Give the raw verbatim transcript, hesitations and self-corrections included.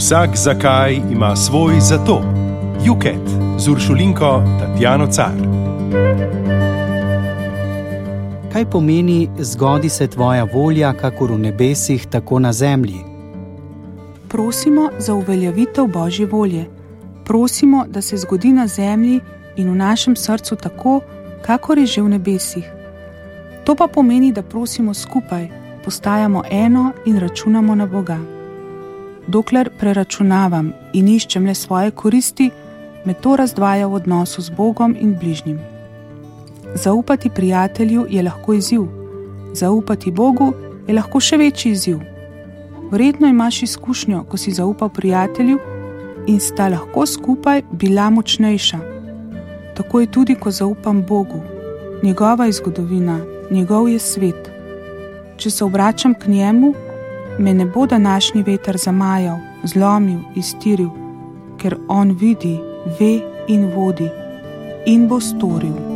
Vsak zakaj ima svoj zato. Juket z Uršulinko Tatjano Car. Kaj pomeni zgodi se tvoja volja, kakor v nebesih, tako na zemlji? Prosimo za uveljavitev Božje volje. Prosimo, da se zgodi na zemlji in v našem srcu tako, kakor je že v nebesih. To pa pomeni, da prosimo skupaj, postajamo eno in računamo na Boga. Dokler preračunavam in iščem le svoje koristi, me to razdvaja v odnosu z Bogom in bližnjim. Zaupati prijatelju je lahko izziv, zaupati Bogu je lahko še večji izziv. Verjetno imaš izkušnjo, ko si zaupal prijatelju in sta lahko skupaj bila močnejša. Tako je tudi, ko zaupam Bogu. Njegova je zgodovina, njegov je svet. Če se obračam k njemu, me ne bo današnji veter zamajal, zlomil, iztiril, ker on vidi, ve in vodi in bo storil.